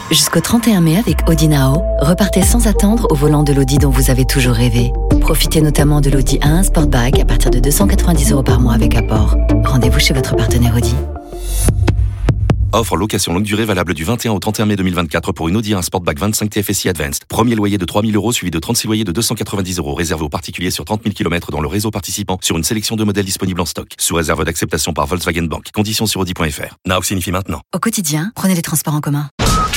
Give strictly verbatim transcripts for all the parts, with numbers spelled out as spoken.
Jusqu'au trente et un mai avec Audi Now, repartez sans attendre au volant de l'Audi dont vous avez toujours rêvé. Profitez notamment de l'Audi A un Sportback à partir de deux cent quatre-vingt-dix euros par mois avec apport. Rendez-vous chez votre partenaire Audi. Offre location longue durée valable du vingt et un au trente et un mai deux mille vingt-quatre pour une Audi A un Sportback vingt-cinq T F S I Advanced. Premier loyer de trois mille euros suivi de trente-six loyers de deux cent quatre-vingt-dix euros réservé aux particuliers sur trente mille kilomètres dans le réseau participant sur une sélection de modèles disponibles en stock. Sous réserve d'acceptation par Volkswagen Bank. Conditions sur audi point f r. Now signifie maintenant. Au quotidien, prenez les transports en commun.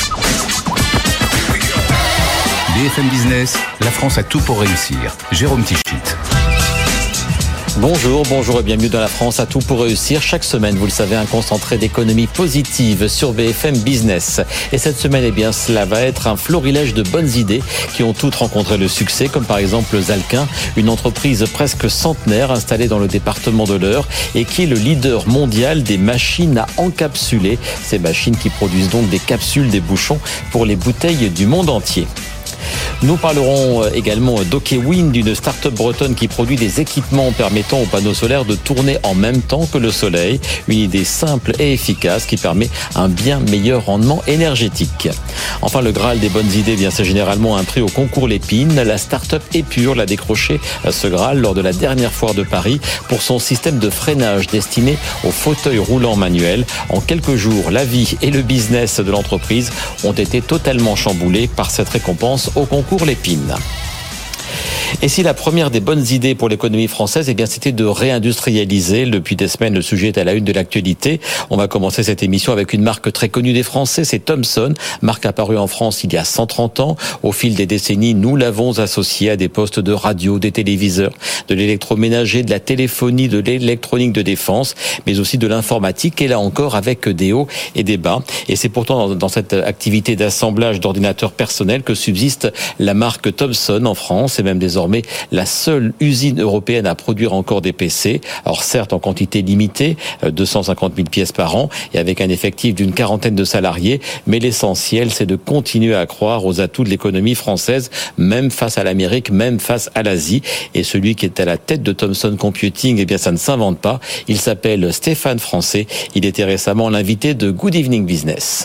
B F M Business, la France a tout pour réussir. Jérôme Tichit. Bonjour, bonjour et bienvenue dans La France a tout pour réussir. Chaque semaine, vous le savez, un concentré d'économie positive sur B F M Business. Et cette semaine, eh bien, cela va être un florilège de bonnes idées qui ont toutes rencontré le succès, comme par exemple Zalkin, une entreprise presque centenaire installée dans le département de l'Eure et qui est le leader mondial des machines à encapsuler. Ces machines qui produisent donc des capsules, des bouchons pour les bouteilles du monde entier. Nous parlerons également d'OkWind, une start-up bretonne qui produit des équipements permettant aux panneaux solaires de tourner en même temps que le soleil. Une idée simple et efficace qui permet un bien meilleur rendement énergétique. Enfin, le Graal des bonnes idées, bien, c'est généralement un prix au concours Lépine. La start-up Épure l'a décroché ce Graal lors de la dernière foire de Paris pour son système de freinage destiné aux fauteuils roulants manuels. En quelques jours, la vie et le business de l'entreprise ont été totalement chamboulés par cette récompense au concours Lépine. Et si la première des bonnes idées pour l'économie française, eh bien, c'était de réindustrialiser. Depuis des semaines, le sujet est à la une de l'actualité. On va commencer cette émission avec une marque très connue des Français, c'est Thomson, marque apparue en France il y a cent trente ans. Au fil des décennies, nous l'avons associée à des postes de radio, des téléviseurs, de l'électroménager, de la téléphonie, de l'électronique de défense, mais aussi de l'informatique, et là encore avec des hauts et des bas. Et c'est pourtant dans cette activité d'assemblage d'ordinateurs personnels que subsiste la marque Thomson en France, et même désormais la seule usine européenne à produire encore des P C. Alors certes en quantité limitée, deux cent cinquante mille pièces par an et avec un effectif d'une quarantaine de salariés, mais l'essentiel c'est de continuer à croire aux atouts de l'économie française, même face à l'Amérique, même face à l'Asie. Et celui qui est à la tête de Thomson Computing, eh bien ça ne s'invente pas. Il s'appelle Stéphane Francet. Il était récemment l'invité de Good Evening Business.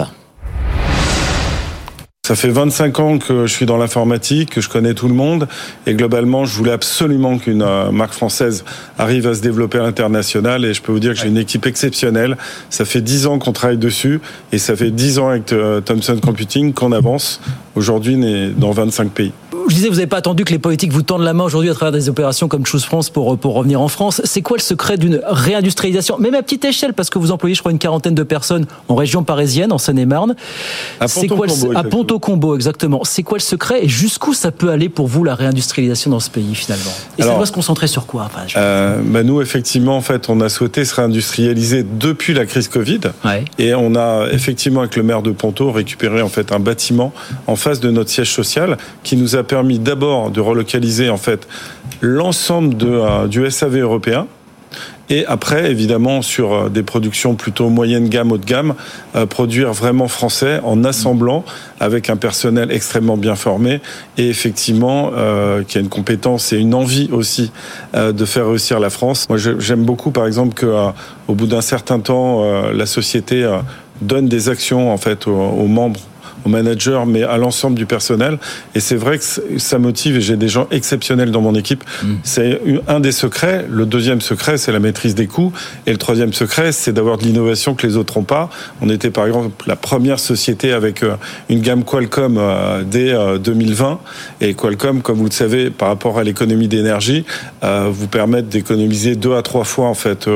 Ça fait vingt-cinq ans que je suis dans l'informatique, que je connais tout le monde, et globalement, je voulais absolument qu'une marque française arrive à se développer à l'international, et je peux vous dire que j'ai une équipe exceptionnelle. Ça fait dix ans qu'on travaille dessus, et ça fait dix ans avec Thomson Computing qu'on avance. Aujourd'hui, on est dans vingt-cinq pays. Je disais, vous n'avez pas attendu que les politiques vous tendent la main aujourd'hui à travers des opérations comme Choose France pour, pour revenir en France. C'est quoi le secret d'une réindustrialisation, même à petite échelle, parce que vous employez, je crois, une quarantaine de personnes en région parisienne, en Seine-et-Marne. À Ponto-Combo, à Ponto-Combo, exactement. C'est quoi le secret et jusqu'où ça peut aller pour vous, la réindustrialisation dans ce pays, finalement? Et Alors, ça doit se concentrer sur quoi? Enfin, je... euh, bah Nous, effectivement, en fait, on a souhaité se réindustrialiser depuis la crise Covid. Ouais. Et on a, effectivement, avec le maire de Ponto, récupéré, en fait, un bâtiment en face de notre siège social qui nous a permis d'abord de relocaliser en fait l'ensemble de, euh, du S A V européen, et après évidemment sur euh, des productions plutôt moyenne gamme, haut de gamme, euh, produire vraiment français en assemblant avec un personnel extrêmement bien formé et effectivement euh, qui a une compétence et une envie aussi euh, de faire réussir la France. Moi je, j'aime beaucoup par exemple que euh, au bout d'un certain temps euh, la société euh, donne des actions en fait aux, aux membres, aux managers, mais à l'ensemble du personnel. Et c'est vrai que ça motive, et j'ai des gens exceptionnels dans mon équipe. Mmh. C'est un des secrets. Le deuxième secret, c'est la maîtrise des coûts. Et le troisième secret, c'est d'avoir de l'innovation que les autres n'ont pas. On était par exemple la première société avec une gamme Qualcomm dès deux mille vingt. Et Qualcomm, comme vous le savez, par rapport à l'économie d'énergie, vous permet d'économiser deux à trois fois en fait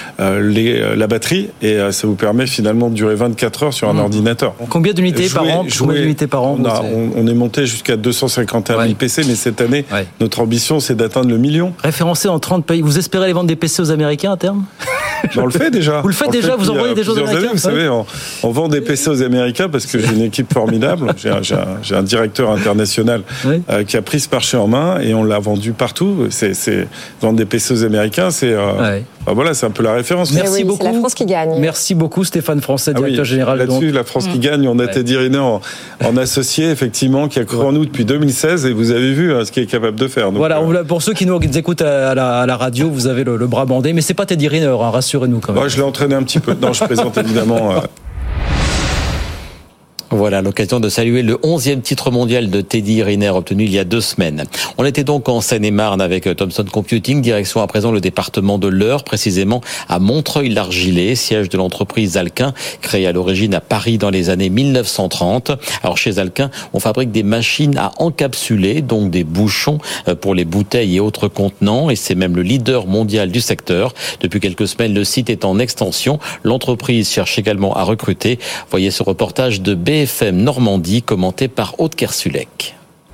les, la batterie. Et ça vous permet finalement de durer vingt-quatre heures sur un mmh. ordinateur. Combien d'unités par an? Jouer, par an, on, a, on, on est monté jusqu'à deux cent cinquante et un mille ouais. P C, mais cette année, ouais. notre ambition, c'est d'atteindre le million. Référencé en trente pays. Vous espérez aller vendre des P C aux Américains à terme? On le fait déjà. Vous le faites on déjà, fait vous envoyez des choses aux Américains. Années, vous savez, on, on vend des P C aux Américains parce que j'ai une équipe formidable. J'ai un, j'ai un, j'ai un directeur international oui. euh, qui a pris ce marché en main et on l'a vendu partout. C'est, c'est vendre des P C aux Américains, c'est euh, ouais. bah voilà, c'est un peu la référence. Merci oui, beaucoup. C'est la France qui gagne. Merci beaucoup, Stéphane Francet, directeur ah oui, général. Là-dessus, donc. la France qui gagne. On a ouais. Teddy Riner en, en associé, effectivement, qui a cru ouais. en nous depuis deux mille seize et vous avez vu hein, ce qu'il est capable de faire. Donc, voilà, euh... pour ceux qui nous écoutent à la, à la radio, vous avez le, le bras bandé, mais c'est pas Teddy Riner, hein, rassurez-nous quand même. Ouais, je l'ai entraîné un petit peu. Non, je présente évidemment. Euh... Voilà, l'occasion de saluer le onzième titre mondial de Teddy Riner obtenu il y a deux semaines. On était donc en Seine-et-Marne avec Thomson Computing, direction à présent le département de l'Eure, précisément à Montreuil-l'Argilé, siège de l'entreprise Alquin, créée à l'origine à Paris dans les années mille neuf cent trente. Alors chez Alquin, on fabrique des machines à encapsuler, donc des bouchons pour les bouteilles et autres contenants, et c'est même le leader mondial du secteur. Depuis quelques semaines, le site est en extension. L'entreprise cherche également à recruter. Voyez ce reportage de B F M Normandie, commenté par Aude Kersulek.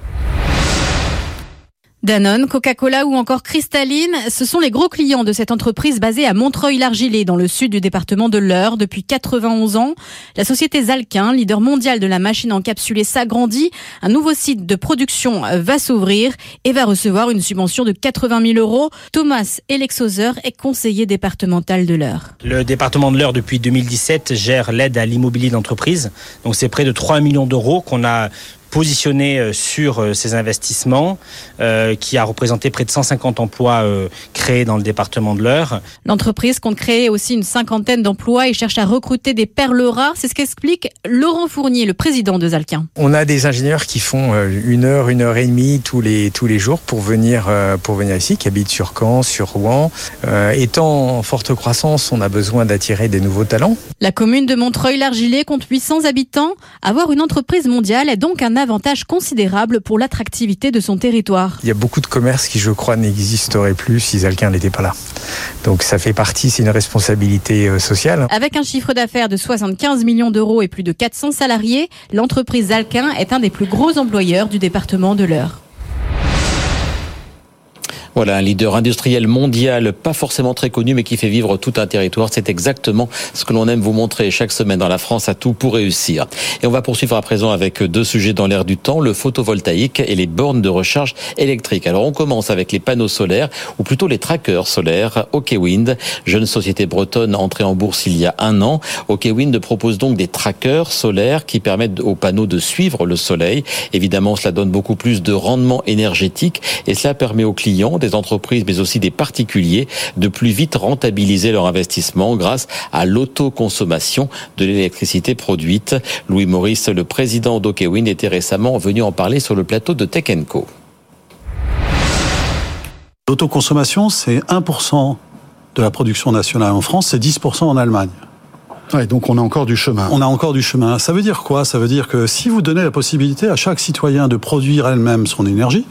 Danone, Coca-Cola ou encore Cristalline, ce sont les gros clients de cette entreprise basée à Montreuil-l'Argilé, dans le sud du département de l'Eure, depuis quatre-vingt-onze ans. La société Zalquin, leader mondial de la machine encapsulée, s'agrandit. Un nouveau site de production va s'ouvrir et va recevoir une subvention de quatre-vingt mille euros. Thomas Elexhauser est conseiller départemental de l'Eure. Le département de l'Eure, depuis deux mille dix-sept, gère l'aide à l'immobilier d'entreprise. Donc c'est près de trois millions d'euros qu'on a positionné sur ces investissements, euh, qui a représenté près de cent cinquante emplois euh, créés dans le département de l'Eure. L'entreprise compte créer aussi une cinquantaine d'emplois et cherche à recruter des perles rares. C'est ce qu'explique Laurent Fournier, le président de Zalquin. On a des ingénieurs qui font une heure, une heure et demie tous les tous les jours pour venir euh, pour venir ici, qui habitent sur Caen, sur Rouen. Euh, étant en forte croissance, on a besoin d'attirer des nouveaux talents. La commune de Montreuil-l'Argilé compte huit cents habitants. Avoir une entreprise mondiale est donc un avantage considérable pour l'attractivité de son territoire. Il y a beaucoup de commerces qui, je crois, n'existeraient plus si Zalquin n'était pas là. Donc ça fait partie, c'est une responsabilité sociale. Avec un chiffre d'affaires de soixante-quinze millions d'euros et plus de quatre cents salariés, l'entreprise Zalquin est un des plus gros employeurs du département de l'Eure. Voilà, un leader industriel mondial, pas forcément très connu, mais qui fait vivre tout un territoire. C'est exactement ce que l'on aime vous montrer chaque semaine dans la France, à tout pour réussir. Et on va poursuivre à présent avec deux sujets dans l'air du temps, le photovoltaïque et les bornes de recharge électrique. Alors on commence avec les panneaux solaires, ou plutôt les trackers solaires. OKWind, jeune société bretonne entrée en bourse il y a un an. OKWind propose donc des trackers solaires qui permettent aux panneaux de suivre le soleil. Évidemment, cela donne beaucoup plus de rendement énergétique et cela permet aux clients, des entreprises mais aussi des particuliers, de plus vite rentabiliser leur investissement grâce à l'autoconsommation de l'électricité produite. Louis Maurice, le président d'OKWind, était récemment venu en parler sur le plateau de Tech and Co. L'autoconsommation, c'est un pour cent de la production nationale en France, c'est dix pour cent en Allemagne. Ouais, donc on a encore du chemin. On a encore du chemin. Ça veut dire quoi ? Ça veut dire que si vous donnez la possibilité à chaque citoyen de produire elle-même son énergie,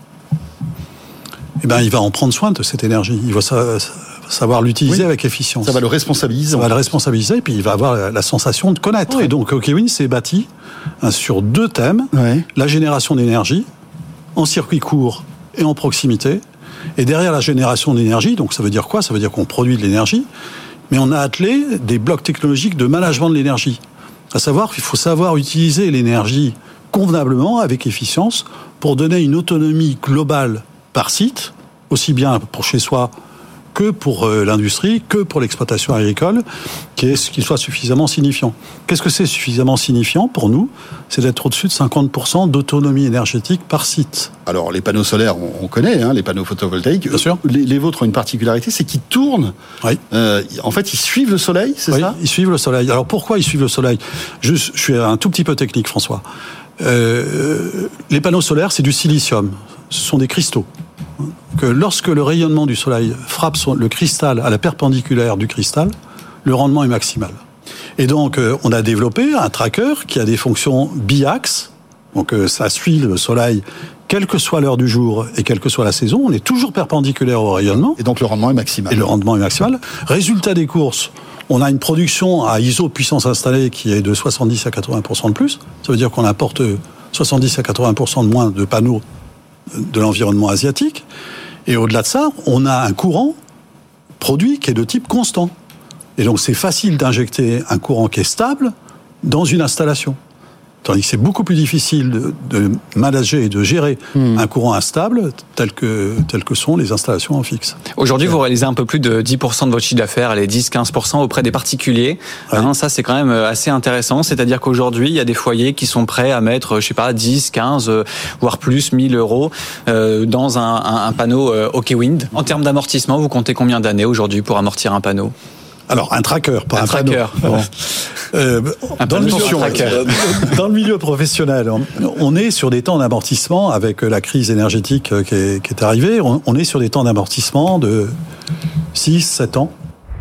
eh ben, il va en prendre soin de cette énergie. Il va savoir l'utiliser oui. avec efficience. Ça va le responsabiliser. Ça va le responsabiliser, et puis il va avoir la sensation de connaître. Oui. Et donc, OKWind s'est bâti hein, sur deux thèmes. Oui. La génération d'énergie, en circuit court et en proximité. Et derrière la génération d'énergie, donc ça veut dire quoi ? Ça veut dire qu'on produit de l'énergie, mais on a attelé des blocs technologiques de management de l'énergie. À savoir qu'il faut savoir utiliser l'énergie convenablement, avec efficience, pour donner une autonomie globale par site, aussi bien pour chez soi que pour euh, l'industrie, que pour l'exploitation agricole, qu'il soit suffisamment signifiant. Qu'est-ce que c'est suffisamment signifiant pour nous ? C'est d'être au-dessus de cinquante pour cent d'autonomie énergétique par site. Alors, les panneaux solaires, on, on connaît, hein, les panneaux photovoltaïques. Bien sûr. Les, les vôtres ont une particularité, c'est qu'ils tournent. Oui. Euh, en fait, ils suivent le soleil, c'est oui, ça ? Ils suivent le soleil. Alors, pourquoi ils suivent le soleil ? Juste, je suis un tout petit peu technique, François. Euh, les panneaux solaires, c'est du silicium. Ce sont des cristaux. Que lorsque le rayonnement du soleil frappe le cristal à la perpendiculaire du cristal, le rendement est maximal. Et donc, on a développé un tracker qui a des fonctions biaxes. Donc, ça suit le soleil, quelle que soit l'heure du jour et quelle que soit la saison. On est toujours perpendiculaire au rayonnement. Et donc, le rendement est maximal. Et le rendement est maximal. Résultat des courses, on a une production à I S O puissance installée qui est de soixante-dix à quatre-vingts pour cent de plus. Ça veut dire qu'on apporte soixante-dix à quatre-vingts pour cent de moins de panneaux de l'environnement asiatique. Et au-delà de ça, on a un courant produit qui est de type constant. Et donc, c'est facile d'injecter un courant qui est stable dans une installation. Tandis que c'est beaucoup plus difficile de, de manager et de gérer mmh. un courant instable tel que, tel que sont les installations en fixe. Aujourd'hui, vous réalisez un peu plus de dix pour cent de votre chiffre d'affaires, les dix à quinze pour cent auprès des particuliers. Ouais. Hein, ça, c'est quand même assez intéressant. C'est-à-dire qu'aujourd'hui, il y a des foyers qui sont prêts à mettre, je sais pas, dix, quinze, voire plus, mille euros euh, dans un, un, un panneau euh, OKWind. En termes d'amortissement, vous comptez combien d'années aujourd'hui pour amortir un panneau ? Alors, un tracker, pas un, un tracker. Bon. Euh, dans, le milieu, dans le milieu professionnel, on, on est sur des temps d'amortissement avec la crise énergétique qui est, qui est arrivée. On, on est sur des temps d'amortissement de six sept ans.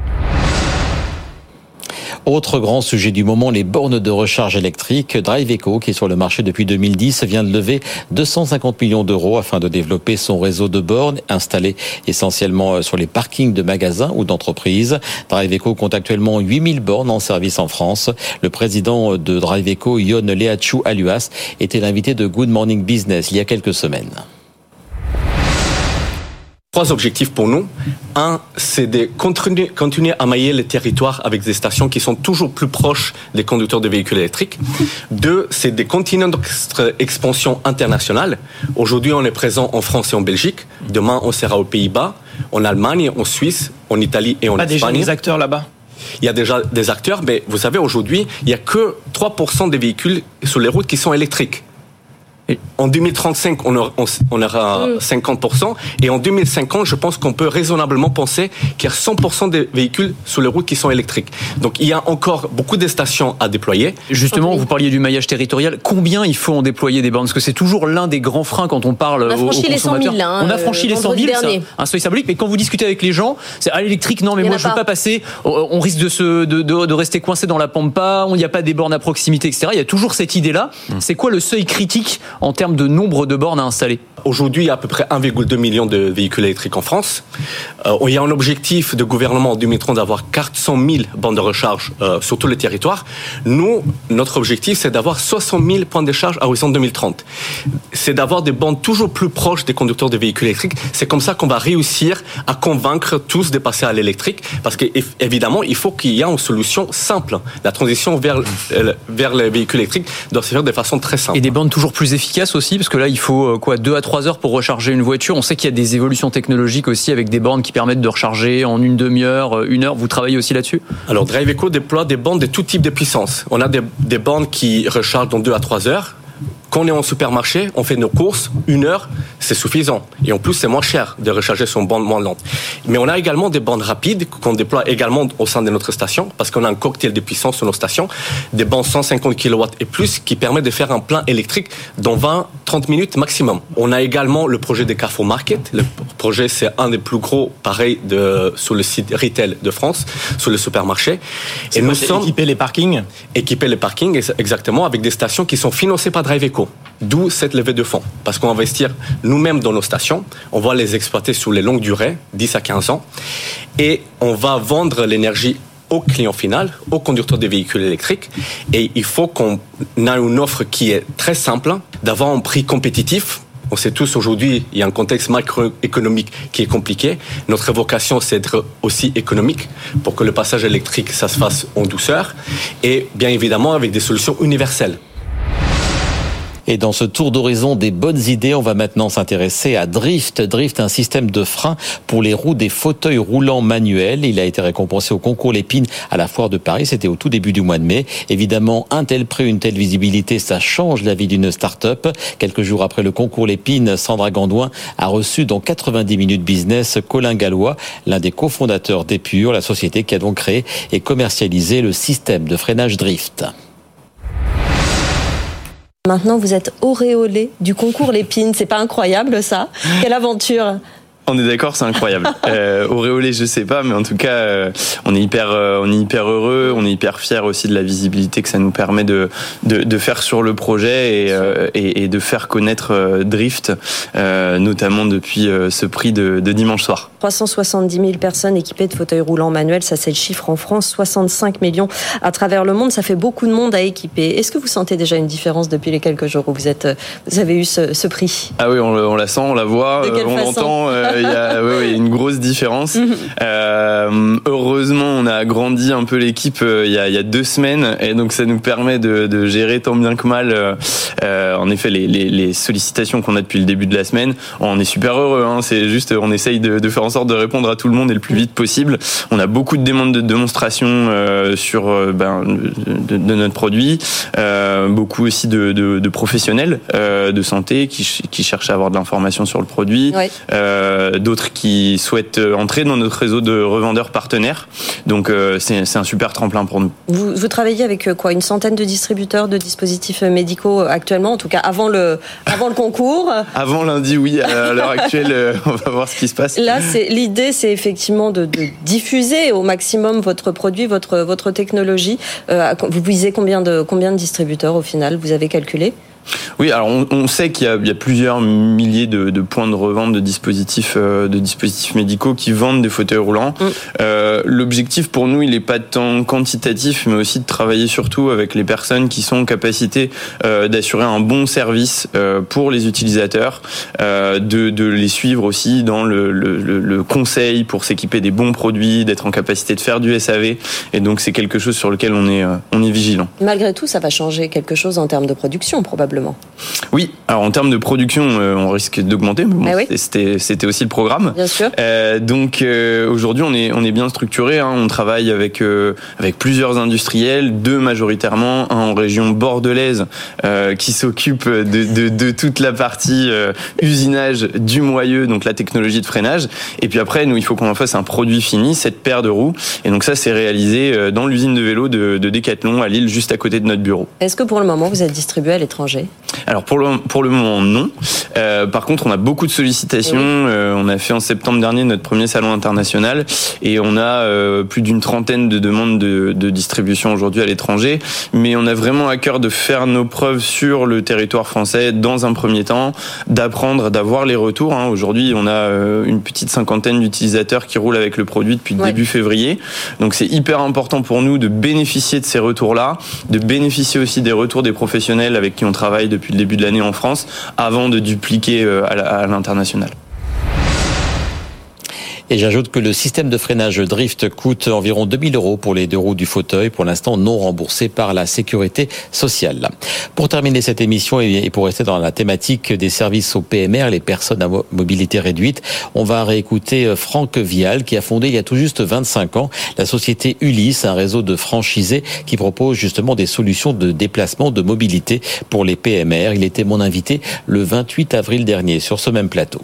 Autre grand sujet du moment, les bornes de recharge électrique. Driveco, qui est sur le marché depuis deux mille dix, vient de lever deux cent cinquante millions d'euros afin de développer son réseau de bornes installées essentiellement sur les parkings de magasins ou d'entreprises. Driveco compte actuellement huit mille bornes en service en France. Le président de Driveco, Yon Leachou Aluas, était l'invité de Good Morning Business il y a quelques semaines. Trois objectifs pour nous. Un, c'est de continuer, continuer à mailler les territoires avec des stations qui sont toujours plus proches des conducteurs de véhicules électriques. Deux, c'est de continuer notre expansion internationale. Aujourd'hui, on est présent en France et en Belgique. Demain, on sera aux Pays-Bas, en Allemagne, en Suisse, en Italie et en Espagne. Il y a déjà des acteurs là-bas ? Il y a déjà des acteurs, mais vous savez, aujourd'hui, il n'y a que trois pour cent des véhicules sur les routes qui sont électriques. Et en deux mille trente-cinq, on aura, on aura cinquante pour cent. Et en deux mille cinquante, je pense qu'on peut raisonnablement penser qu'il y a cent pour cent des véhicules sur les routes qui sont électriques. Donc il y a encore beaucoup de stations à déployer. Justement, vous parliez du maillage territorial. Combien il faut en déployer des bornes ? Parce que c'est toujours l'un des grands freins quand on parle aux, aux consommateurs. On a franchi les cent mille. Hein, on a franchi les cent mille, c'est un seuil symbolique. Mais quand vous discutez avec les gens, c'est à l'électrique, non mais moi je ne veux pas passer. On risque de, se, de, de, de rester coincé dans la pampa. Il n'y a pas des bornes à proximité, et cetera. Il y a toujours cette idée-là. Hum. C'est quoi le seuil critique en termes de nombre de bornes à installer ? Aujourd'hui, il y a à peu près un virgule deux million de véhicules électriques en France. Euh, il y a un objectif de gouvernement en deux mille trente d'avoir quatre cent mille bornes de recharge euh, sur tous les territoires. Nous, notre objectif, c'est d'avoir soixante mille points de charge à horizon deux mille trente. C'est d'avoir des bornes toujours plus proches des conducteurs de véhicules électriques. C'est comme ça qu'on va réussir à convaincre tous de passer à l'électrique. Parce qu'évidemment, il faut qu'il y ait une solution simple. La transition vers, vers les véhicules électriques doit se faire de façon très simple. Et des bornes toujours plus efficaces aussi, parce que là, il faut quoi, deux à trois heures pour recharger une voiture. On sait qu'il y a des évolutions technologiques aussi avec des bornes qui permettent de recharger en une demi-heure, une heure. Vous travaillez aussi là-dessus ? Alors, Driveco déploie des bornes de tout type de puissance. On a des, des bornes qui rechargent dans deux à trois heures. Quand on est en supermarché, on fait nos courses, une heure, c'est suffisant. Et en plus, c'est moins cher de recharger son borne moins lente. Mais on a également des bornes rapides qu'on déploie également au sein de notre station, parce qu'on a un cocktail de puissance sur nos stations, des bornes cent cinquante kilowatts et plus, qui permettent de faire un plein électrique dans vingt à trente minutes maximum. On a également le projet de Carrefour Market. Le projet, c'est un des plus gros, pareil, de, sur le site retail de France, sur le supermarché. Et nous sommes équiper les parkings Équiper les parkings, exactement, avec des stations qui sont financées par Driveco. D'où cette levée de fonds. Parce qu'on va investir nous-mêmes dans nos stations, on va les exploiter sur les longues durées, dix à quinze ans, et on va vendre l'énergie au client final, au conducteur des véhicules électriques. Et il faut qu'on ait une offre qui est très simple, d'avoir un prix compétitif. On sait tous aujourd'hui, il y a un contexte macroéconomique qui est compliqué. Notre vocation, c'est d'être aussi économique pour que le passage électrique, ça se fasse en douceur. Et bien évidemment, avec des solutions universelles. Et dans ce tour d'horizon des bonnes idées, on va maintenant s'intéresser à Drift. Drift, un système de frein pour les roues des fauteuils roulants manuels. Il a été récompensé au concours Lépine à la Foire de Paris. C'était au tout début du mois de mai. Évidemment, un tel prix, une telle visibilité, ça change la vie d'une start-up. Quelques jours après le concours Lépine, Sandra Gandouin a reçu dans quatre-vingt-dix minutes business Colin Gallois, l'un des cofondateurs d'Epure, la société qui a donc créé et commercialisé le système de freinage Drift. Maintenant, vous êtes auréolé du concours Lépine. C'est pas incroyable, ça ? Quelle aventure ! On est d'accord, c'est incroyable. Euh, auréolé, je sais pas, mais en tout cas, euh, on est hyper, euh, on est hyper heureux, on est hyper fiers aussi de la visibilité que ça nous permet de de, de faire sur le projet et, euh, et, et de faire connaître euh, Drift, euh, notamment depuis euh, ce prix de, de dimanche soir. trois cent soixante-dix mille personnes équipées de fauteuils roulants manuels, ça c'est le chiffre en France, soixante-cinq millions à travers le monde, ça fait beaucoup de monde à équiper. Est-ce que vous sentez déjà une différence depuis les quelques jours où vous êtes, vous avez eu ce, ce prix ? Ah oui, on, on la sent, on la voit, de quelle on façon ? l'entend. Euh, Il y a oui, oui, une grosse différence. Mmh. Euh, heureusement, on a agrandi un peu l'équipe euh, il, y a, il y a deux semaines et donc ça nous permet de, de gérer tant bien que mal. Euh, en effet, les, les, les sollicitations qu'on a depuis le début de la semaine, on est super heureux. Hein, c'est juste, on essaye de, de faire en sorte de répondre à tout le monde et le plus vite possible. On a beaucoup de demandes de démonstration euh, sur euh, ben, de, de notre produit, euh, beaucoup aussi de, de, de professionnels euh, de santé qui, qui cherchent à avoir de l'information sur le produit. Ouais. Euh, euh, d'autres qui souhaitent entrer dans notre réseau de revendeurs partenaires. Donc euh, c'est, c'est un super tremplin pour nous. Vous, vous travaillez avec quoi, une centaine de distributeurs de dispositifs médicaux actuellement, en tout cas avant le, avant le concours? Avant lundi, oui. À l'heure actuelle, on va voir ce qui se passe. Là, c'est, l'idée, c'est effectivement de, de diffuser au maximum votre produit, votre, votre technologie. Euh, vous visez combien de, combien de distributeurs au final, vous avez calculé? Oui, alors on, on sait qu'il y a, il y a plusieurs milliers de, de points de revente de dispositifs, euh, de dispositifs médicaux qui vendent des fauteuils roulants. Mmh. Euh, l'objectif pour nous, il n'est pas tant quantitatif, mais aussi de travailler surtout avec les personnes qui sont en capacité euh, d'assurer un bon service euh, pour les utilisateurs, euh, de, de les suivre aussi dans le, le, le conseil pour s'équiper des bons produits, d'être en capacité de faire du S A V. Et donc c'est quelque chose sur lequel on est, euh, on est vigilant. Malgré tout, ça va changer quelque chose en termes de production, probablement. Oui, alors en termes de production, euh, on risque d'augmenter, mais bon, ah oui. c'était, c'était aussi le programme. Bien sûr. Euh, donc euh, aujourd'hui, on est, on est bien structuré. Hein, on travaille avec euh, avec plusieurs industriels, deux majoritairement, un en région bordelaise euh, qui s'occupe de, de, de toute la partie euh, usinage du moyeu, donc la technologie de freinage. Et puis après, nous, il faut qu'on en fasse un produit fini, cette paire de roues. Et donc ça, c'est réalisé dans l'usine de vélo de, de Decathlon à Lille, juste à côté de notre bureau. Est-ce que pour le moment, vous êtes distribué à l'étranger? Alors pour le pour le moment non. Euh, par contre, on a beaucoup de sollicitations. Oui. Euh, on a fait en septembre dernier notre premier salon international et on a euh, plus d'une trentaine de demandes de, de distribution aujourd'hui à l'étranger. Mais on a vraiment à cœur de faire nos preuves sur le territoire français dans un premier temps, d'apprendre, d'avoir les retours. Hein. Aujourd'hui, on a euh, une petite cinquantaine d'utilisateurs qui roulent avec le produit depuis ouais. début février. Donc c'est hyper important pour nous de bénéficier de ces retours-là, de bénéficier aussi des retours des professionnels avec qui on travaille depuis le début de l'année en France, avant de dupliquer à l'international. Et j'ajoute que le système de freinage Drift coûte environ deux mille euros pour les deux roues du fauteuil, pour l'instant non remboursé par la sécurité sociale. Pour terminer cette émission et pour rester dans la thématique des services aux P M R, les personnes à mobilité réduite, on va réécouter Franck Vial qui a fondé il y a tout juste vingt-cinq ans la société Ulysse, un réseau de franchisés qui propose justement des solutions de déplacement, de mobilité pour les P M R. Il était mon invité le vingt-huit avril dernier sur ce même plateau.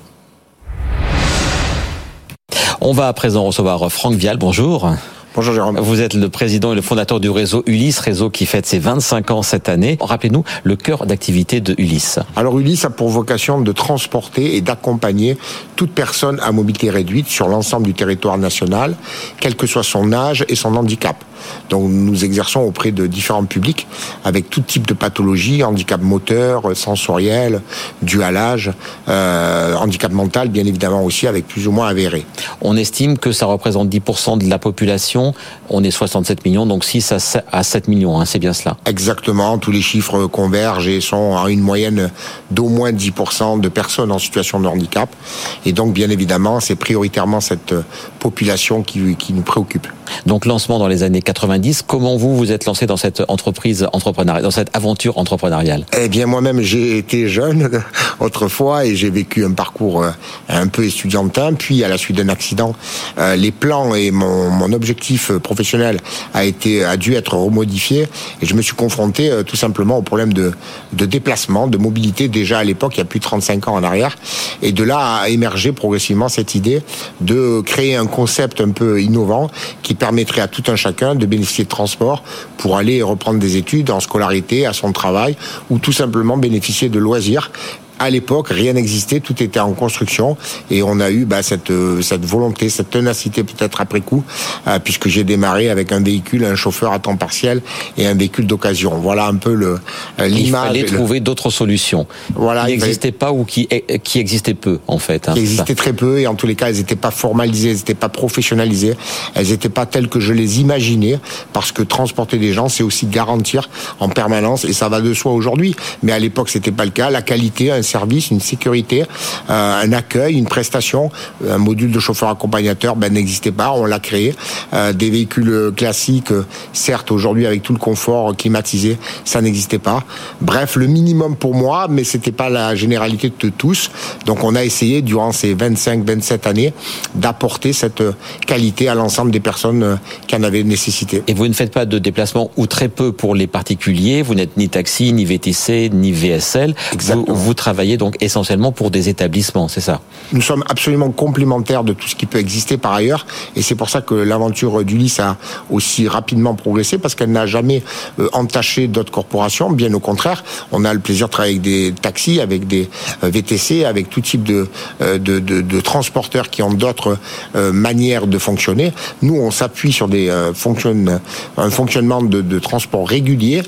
On va à présent recevoir Franck Vial. Bonjour. Bonjour Jérôme. Vous êtes le président et le fondateur du réseau Ulysse, réseau qui fête ses vingt-cinq ans cette année. Rappelez-nous le cœur d'activité de Ulysse. Alors Ulysse a pour vocation de transporter et d'accompagner toute personne à mobilité réduite sur l'ensemble du territoire national, quel que soit son âge et son handicap. Donc nous exerçons auprès de différents publics avec tout type de pathologies, handicap moteur, sensoriel, dû à l'âge, euh, handicap mental bien évidemment aussi avec plus ou moins avéré. On estime que ça représente dix pour cent de la population, on est soixante-sept millions, donc six à sept millions, hein, c'est bien cela. Exactement, tous les chiffres convergent et sont à une moyenne d'au moins dix pour cent de personnes en situation de handicap. Et donc bien évidemment c'est prioritairement cette population qui, qui nous préoccupe. Donc lancement dans les années quatre-vingt-dix, comment vous vous êtes lancé dans cette entreprise entrepreneuriale, dans cette aventure entrepreneuriale? Eh bien moi-même j'ai été jeune autrefois et j'ai vécu un parcours un peu estudiantin, puis à la suite d'un accident, euh, les plans et mon, mon objectif professionnel a été a dû être remodifié et je me suis confronté euh, tout simplement au problème de, de déplacement, de mobilité déjà à l'époque, il y a plus de trente-cinq ans en arrière, et de là a émergé progressivement cette idée de créer un concept un peu innovant qui permettrait à tout un chacun de bénéficier de transport pour aller reprendre des études en scolarité, à son travail, ou tout simplement bénéficier de loisirs. À l'époque, rien n'existait, tout était en construction et on a eu bah, cette euh, cette volonté, cette ténacité peut-être après coup, euh, puisque j'ai démarré avec un véhicule, un chauffeur à temps partiel et un véhicule d'occasion. Voilà un peu le euh, l'image. Il fallait trouver le... d'autres solutions. Voilà, qui n'existaient fallait... pas ou qui qui existaient peu en fait. Hein, qui existaient très peu et en tous les cas, elles n'étaient pas formalisées, elles n'étaient pas professionnalisées, elles n'étaient pas telles que je les imaginais, parce que transporter des gens, c'est aussi garantir en permanence, et ça va de soi aujourd'hui. Mais à l'époque, c'était pas le cas. La qualité, un service, une sécurité, euh, un accueil, une prestation, un module de chauffeur accompagnateur ben, n'existait pas, on l'a créé. Euh, des véhicules classiques, certes aujourd'hui avec tout le confort climatisé, ça n'existait pas. Bref, le minimum pour moi, mais c'était pas la généralité de tous. Donc on a essayé durant ces vingt-cinq vingt-sept années d'apporter cette qualité à l'ensemble des personnes qui en avaient nécessité. Et vous ne faites pas de déplacement ou très peu pour les particuliers, vous n'êtes ni taxi, ni V T C, ni V S L. Vous, vous travaillez travaillez donc essentiellement pour des établissements, c'est ça? Nous sommes absolument complémentaires de tout ce qui peut exister par ailleurs, et c'est pour ça que l'aventure d'Ulysse a aussi rapidement progressé, parce qu'elle n'a jamais euh, entaché d'autres corporations. Bien au contraire, on a le plaisir de travailler avec des taxis, avec des euh, V T C, avec tout type de, euh, de, de, de transporteurs qui ont d'autres euh, manières de fonctionner. Nous, on s'appuie sur des euh, fonctionne, un fonctionnement de, de transport régulier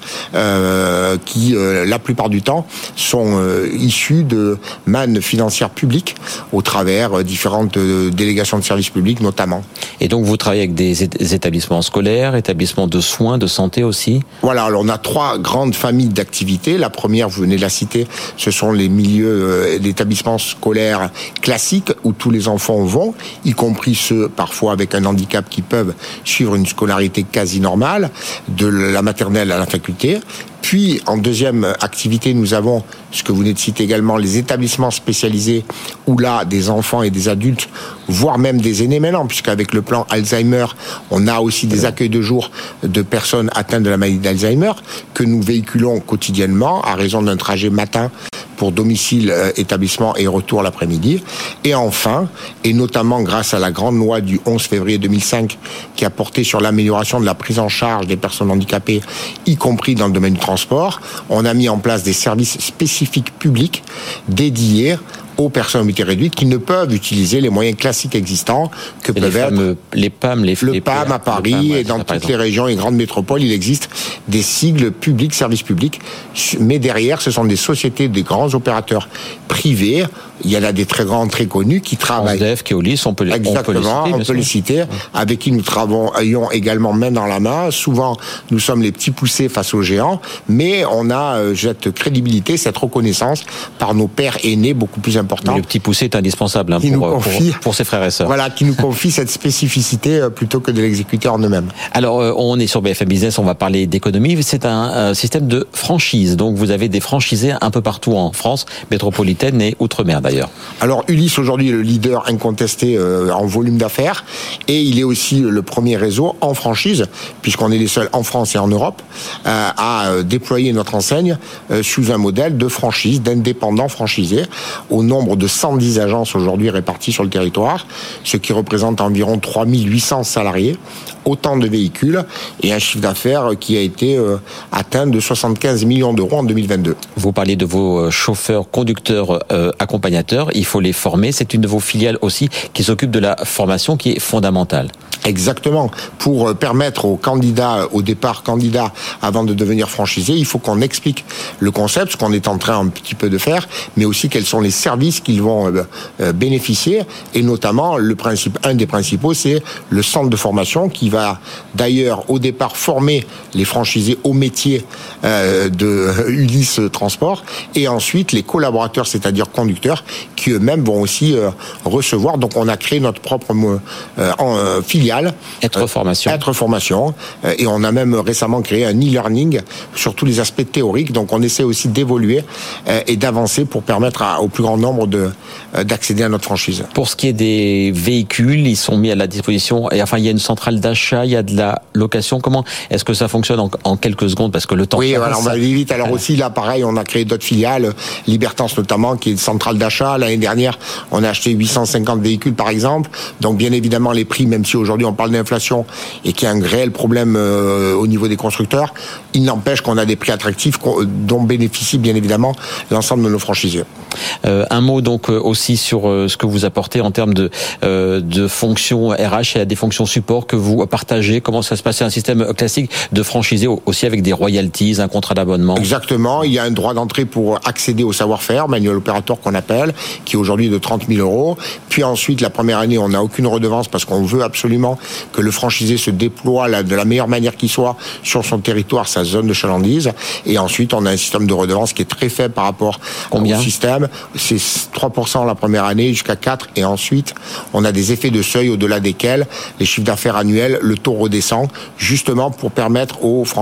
euh, qui, euh, la plupart du temps, sont euh, issus de mannes financières publiques au travers euh, différentes euh, délégations de services publics notamment. Et donc vous travaillez avec des établissements scolaires, établissements de soins, de santé aussi? Voilà, alors on a trois grandes familles d'activités. La première, vous venez de la citer, ce sont les milieux euh, d'établissements scolaires classiques où tous les enfants vont, y compris ceux parfois avec un handicap qui peuvent suivre une scolarité quasi normale, de la maternelle à la faculté. Puis, en deuxième activité, nous avons, ce que vous venez de citer également, les établissements spécialisés où là, des enfants et des adultes, voire même des aînés maintenant, puisqu'avec le plan Alzheimer, on a aussi des accueils de jour de personnes atteintes de la maladie d'Alzheimer que nous véhiculons quotidiennement à raison d'un trajet matin pour domicile, euh, établissement et retour l'après-midi. Et enfin, et notamment grâce à la grande loi du onze février deux mille cinq qui a porté sur l'amélioration de la prise en charge des personnes handicapées, y compris dans le domaine du transport, on a mis en place des services spécifiques publics dédiés aux personnes à mobilité réduite qui ne peuvent utiliser les moyens classiques existants que et peuvent les être fameux, les P A M, les, le les P A M à Paris P A M, ouais, et dans ça, toutes les régions et grandes métropoles, il existe des sigles publics, services publics, mais derrière, ce sont des sociétés, des grands opérateurs privés. Il y en a des très grands, très connus qui travaillent. Transdev, Keolis, on peut les, Exactement, on peut les citer. on peut les citer, avec qui nous travaillons également main dans la main. Souvent, nous sommes les petits poussés face aux géants, mais on a euh, cette crédibilité, cette reconnaissance par nos pères aînés beaucoup plus importants. Le petit poussé est indispensable hein, qui pour, nous confie, pour, pour ses frères et sœurs. Voilà, qui nous confie cette spécificité euh, plutôt que de l'exécuter en eux-mêmes. Alors, euh, on est sur B F M Business, on va parler d'économie. C'est un euh, système de franchise, donc vous avez des franchisés un peu partout en France, métropolitaine et outre-mer d'ailleurs. Alors, Ulysse aujourd'hui est le leader incontesté euh, en volume d'affaires et il est aussi le premier réseau en franchise, puisqu'on est les seuls en France et en Europe euh, à euh, déployer notre enseigne euh, sous un modèle de franchise, d'indépendants franchisés, au nombre de cent dix agences aujourd'hui réparties sur le territoire, ce qui représente environ trois mille huit cents salariés, autant de véhicules et un chiffre d'affaires qui a été euh, atteint de soixante-quinze millions d'euros en deux mille vingt-deux. Vous parlez de vos chauffeurs, conducteurs, euh, accompagnateurs, il faut les former. C'est une de vos filiales aussi qui s'occupe de la formation qui est fondamentale. Exactement. Pour permettre aux candidats, au départ candidats, avant de devenir franchisés, il faut qu'on explique le concept, ce qu'on est en train un petit peu de faire, mais aussi quels sont les services qu'ils vont euh, bénéficier. Et notamment, le principe, un des principaux, c'est le centre de formation qui va d'ailleurs au départ former les franchisés au métier euh, de Ulysse Transport, et ensuite les collaborateurs, c'est-à-dire conducteurs, qui eux-mêmes vont aussi euh, recevoir. Donc on a créé notre propre euh, en, euh, filiale. Être formation. Euh, être formation. Euh, et on a même récemment créé un e-learning sur tous les aspects théoriques. Donc on essaie aussi d'évoluer euh, et d'avancer pour permettre à, au plus grand nombre de, euh, d'accéder à notre franchise. Pour ce qui est des véhicules, ils sont mis à la disposition. Et enfin, il y a une centrale d'achat, il y a de la location. Comment est-ce que ça fonctionne en, en quelques secondes? Parce que le temps. Oui, voilà, on va aller vite. Alors aussi, là, pareil, on a créé d'autres filiales, Libertance notamment, qui est une centrale d'achat. L'année dernière, on a acheté huit cent cinquante véhicules, par exemple. Donc, bien évidemment, les prix, même si aujourd'hui on parle d'inflation et qu'il y a un réel problème euh, au niveau des constructeurs, il n'empêche qu'on a des prix attractifs dont bénéficient bien évidemment l'ensemble de nos franchisés. Euh, un mot donc aussi sur euh, ce que vous apportez en termes de euh, de fonctions R H et des fonctions support que vous partagez. Comment ça se passe? C'est un système classique de franchisé aussi avec des royalties, un contrat d'abonnement. Exactement. Il y a un droit d'entrée pour accéder au savoir-faire, manuel opérateur qu'on appelle, qui est aujourd'hui de trente mille euros. Puis ensuite, la première année, on n'a aucune redevance parce qu'on veut absolument que le franchisé se déploie de la meilleure manière qu'il soit sur son territoire, sa zone de chalandise. Et ensuite, on a un système de redevance qui est très faible par rapport Combien au système. C'est trois pour cent la première année jusqu'à quatre. Et ensuite, on a des effets de seuil au-delà desquels les chiffres d'affaires annuels, le taux redescend, justement pour permettre aux franchisés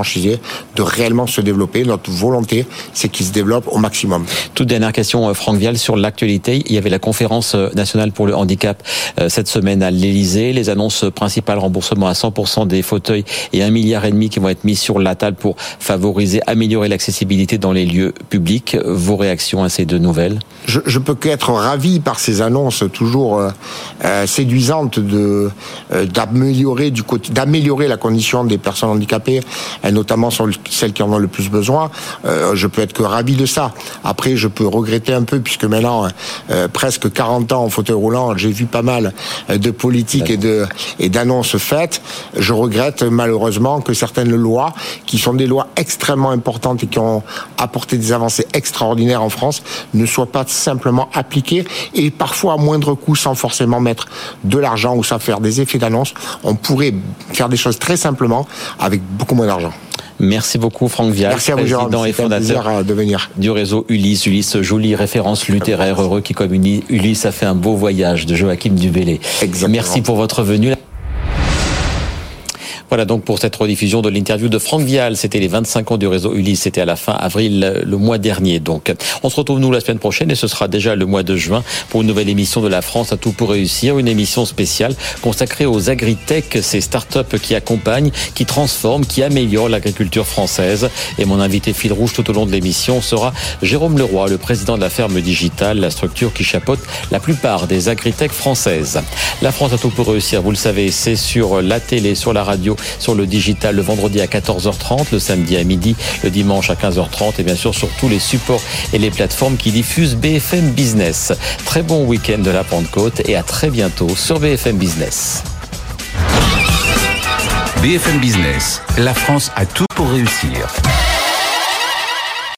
franchisés de réellement se développer. Notre volonté, c'est qu'ils se développent au maximum. Toute dernière question, Franck Vial, sur l'actualité. Il y avait la conférence nationale pour le handicap cette semaine à l'Élysée. Les annonces principales, remboursement à cent pour cent des fauteuils et un milliard et demi qui vont être mis sur la table pour favoriser, améliorer l'accessibilité dans les lieux publics. Vos réactions à ces deux nouvelles? Je, je peux qu'être ravi par ces annonces toujours euh, séduisantes de euh, d'améliorer du côté, d'améliorer la condition des personnes handicapées, et notamment sur celles qui en ont le plus besoin. Euh, je peux être que ravi de ça. Après, je peux regretter un peu puisque maintenant, euh, presque quarante ans en fauteuil roulant, j'ai vu pas mal de politiques et de et d'annonces faites. Je regrette malheureusement que certaines lois, qui sont des lois extrêmement importantes et qui ont apporté des avancées extraordinaires en France, ne soient pas simplement appliquées et parfois à moindre coût sans forcément mettre de l'argent ou sans faire des effets d'annonce. On pourrait faire des choses très simplement avec beaucoup moins d'argent. Merci beaucoup Franck Vial, Merci à vous, président Jérôme, et fondateur de venir. du réseau Ulysse. Ulysse, jolie référence littéraire, heureux qui comme Ulysse a fait un beau voyage, de Joachim Dubélé. Exactement. Merci pour votre venue. Voilà donc pour cette rediffusion de l'interview de Franck Vial. C'était les vingt-cinq ans du réseau Ulysse. C'était à la fin avril, le mois dernier. Donc, on se retrouve nous la semaine prochaine et ce sera déjà le mois de juin pour une nouvelle émission de La France à tout pour réussir. Une émission spéciale consacrée aux agritech, ces startups qui accompagnent, qui transforment, qui améliorent l'agriculture française. Et mon invité fil rouge tout au long de l'émission sera Jérôme Leroy, le président de la Ferme Digitale, la structure qui chapeaute la plupart des agritech françaises. La France à tout pour réussir, vous le savez, c'est sur la télé, sur la radio, sur le digital le vendredi à quatorze heures trente, le samedi à midi, le dimanche à quinze heures trente et bien sûr sur tous les supports et les plateformes qui diffusent B F M Business. Très bon week-end de la Pentecôte et à très bientôt sur B F M Business. B F M Business, la France a tout pour réussir.